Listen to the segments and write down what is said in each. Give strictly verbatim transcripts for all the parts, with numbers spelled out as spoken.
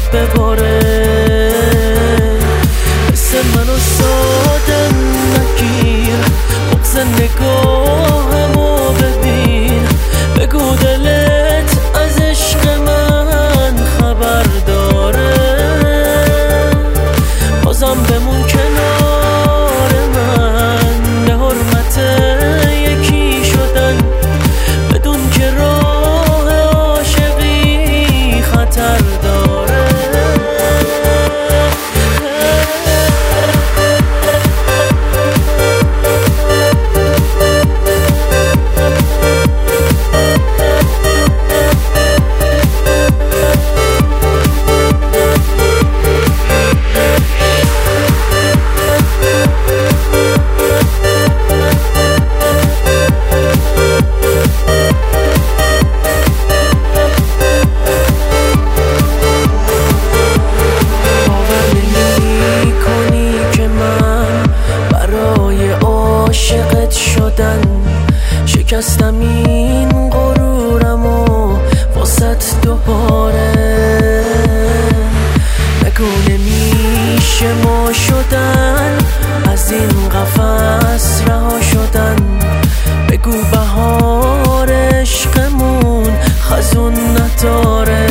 بباره. مثل منو ساده نگیر، بغض نگاهمو ببین. بگو دلت از عشق من خبر داره. بازم بمون کنار من، به حرمت یکی شدن، بدون که راه عاشقی خطر داره. شکستم این غرورمو واسط دوباره. نگو نمیشه ما شدن، از این قفس رها شدن. بگو بهار عشقمون خزون نداره.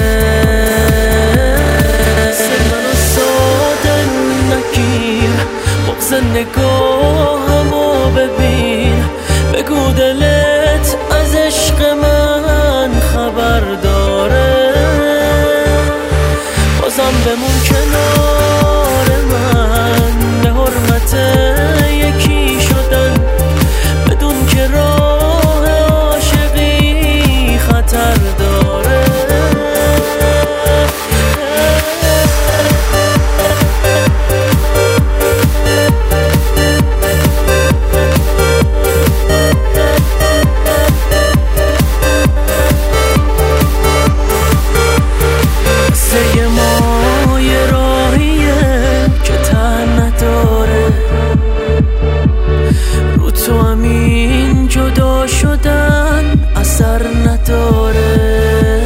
منو ساده نگیر، بغض نگاهمو ببین. بگو دلت از عشق من خبر داره. بازم بمون کنار من، به حرمت یکی شدن، بدون که راه عاشقی خطر داره. جدا شدن اثر نداره.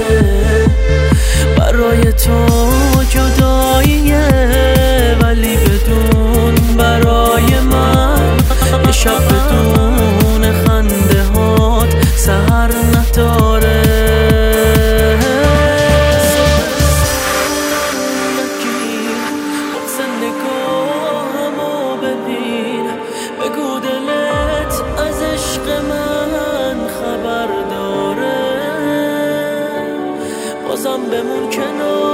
برای تو جداییه، ولی بدون برای من یه شب بدون خنده هات سهر نداره. بغض نگاهمو ببین. بگو دلت از عشق من خبر داره. بازم بمون کنار